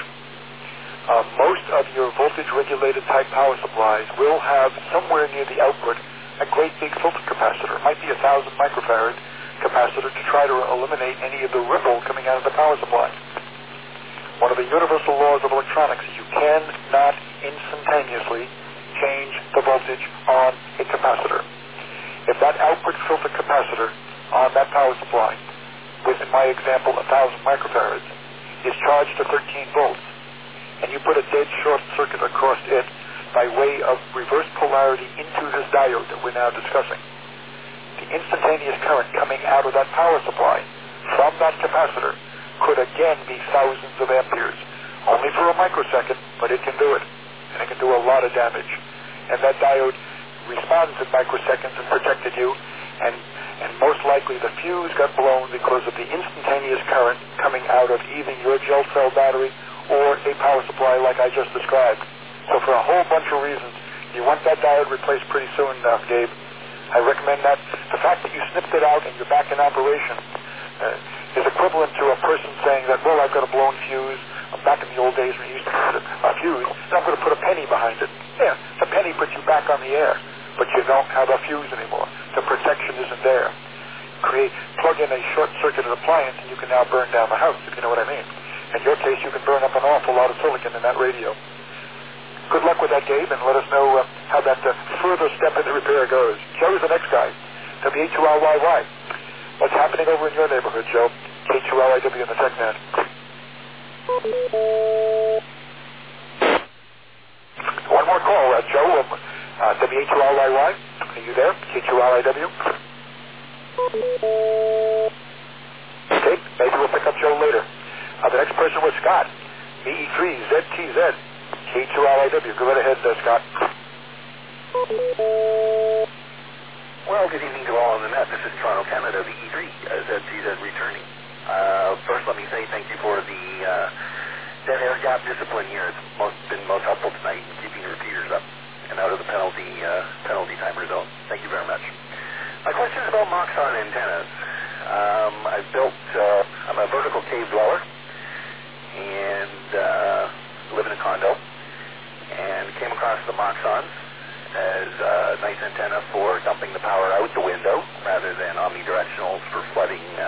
Most of your voltage-regulated type power supplies will have somewhere near the output a great big filter capacitor. It might be 1,000 microfarad capacitor to try to eliminate any of the ripple coming out of the power supply. One of the universal laws of electronics is you cannot instantaneously change the voltage on a capacitor. If that output filter capacitor on that power supply, with in my example 1,000 microfarads, is charged to 13 volts, and you put a dead short circuit across it by way of reverse polarity into this diode that we're now discussing, the instantaneous current coming out of that power supply from that capacitor could again be thousands of amperes, only for a microsecond, but it can do it, and it can do a lot of damage. And that diode responds in microseconds and protected you, and most likely the fuse got blown because of the instantaneous current coming out of either your gel cell battery or a power supply like I just described. So for a whole bunch of reasons, you want that diode replaced pretty soon, Gabe. I recommend that. The fact that you snipped it out and you're back in operation is equivalent to a person saying that, well, I've got a blown fuse. I'm back in the old days when you used to put a fuse, and I'm going to put a penny behind it. Yeah, the penny puts you back on the air, but you don't have a fuse anymore. The protection isn't there. Plug in a short-circuited appliance, and you can now burn down the house, if you know what I mean. In your case, you can burn up an awful lot of silicon in that radio. Good luck with that, Gabe, and let us know how that further step in the repair goes. Joe's the next guy, W2LYY. What's happening over in your neighborhood, Joe? K2LIW in the TechNet. One more call, Joe, W2LYY. Are you there? K2LIW. Okay, maybe we'll pick up Joe later. The next person was Scott, BE3ZTZ. K2LIW. Go right ahead, Scott. Well, good evening to all on the net. This is Toronto, Canada, VE3, ZTZ returning. First, let me say thank you for the dead air gap discipline here. It's been most helpful tonight in keeping the repeaters up and out of the penalty timer zone. Thank you very much. My question is about Moxon antennas. I'm a vertical cave dweller and live in a condo, and came across the Moxons as nice antenna for dumping the power out the window rather than omnidirectionals for flooding